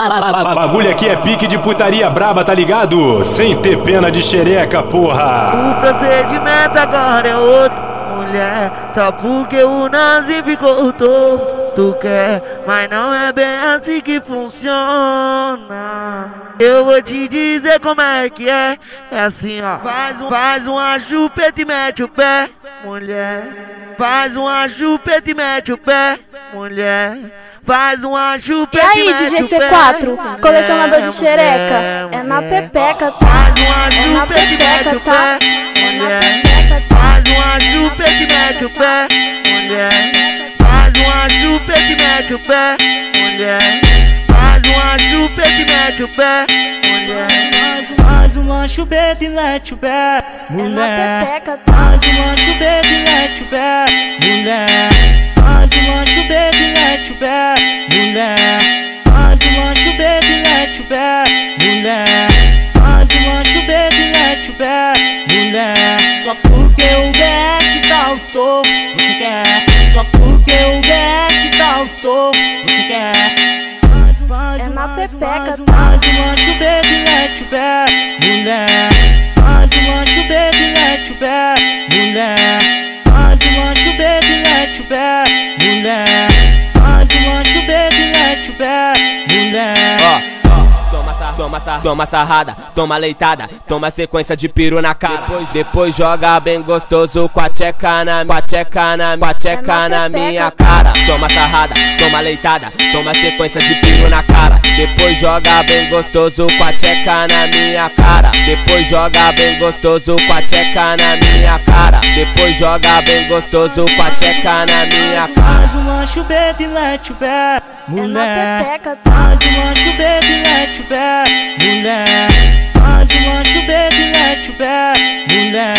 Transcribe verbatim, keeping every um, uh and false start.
Bagulho aqui é pique de putaria braba, tá ligado? Sem ter pena de xereca, porra. O procedimento agora é outro, mulher. Só porque o Nazi ficou torto. Tu quer, mas não é bem assim que funciona. Eu vou te dizer como é que é. É assim, ó. Faz, um, faz uma chupeta e mete o pé, mulher. Faz uma chupeta e mete o pé, mulher. Faz uma chupeta e aí, D J C quatro, colecionador de xereca, é na pepeca, tá? Faz uma É na chupeta e mete o pepeca, pé, tá? É na mulher. pepeca, tá? Faz uma chupeta e mete o pé, mulher. Faz uma chupeta e mete o pé, mulher. Faz uma chupeta e mete o pé, mulher. Faz uma chupeta e mete o pé, mulher. É na pepeca, tá? Faz uma chupeta e mete o pé, mulher. Faz uma chupeta e mete o pé, mulher. Faz uma chupeta e mete o pé, mulher. Faz uma chupeta e mete o pé, mulher. Só porque o B S tá o topo, você quer. Só porque o B S tá o topo, você quer. Faz, faz, É na faz, pepeca, faz, tá? faz uma chupeta e mete o pé, mulher. Faz uma chupeta e mete o pé, mulher. Faz uma chupeta e mete o pé, mulher. Faz uma chupeta e mete o pé, mulher. Ó, ó, toma essa, toma essa, toma sarrada, toma leitada, toma sequência de piru na cara. Depois, depois joga bem gostoso com a tcheca na, com a tcheca na, com a tcheca na minha cara. Toma sarrada, toma leitada, toma sequência de piru na cara. Depois joga bem gostoso com a tcheca na minha cara. Depois joga bem gostoso com a tcheca na minha cara. Depois joga bem gostoso com a tcheca na minha cara. Faz uma chupeta e mete o pé, mulher. pepeca, tá? Faz uma chupeta e mete o pé, mulher. Faz uma chupeta e mete o pé, mulher.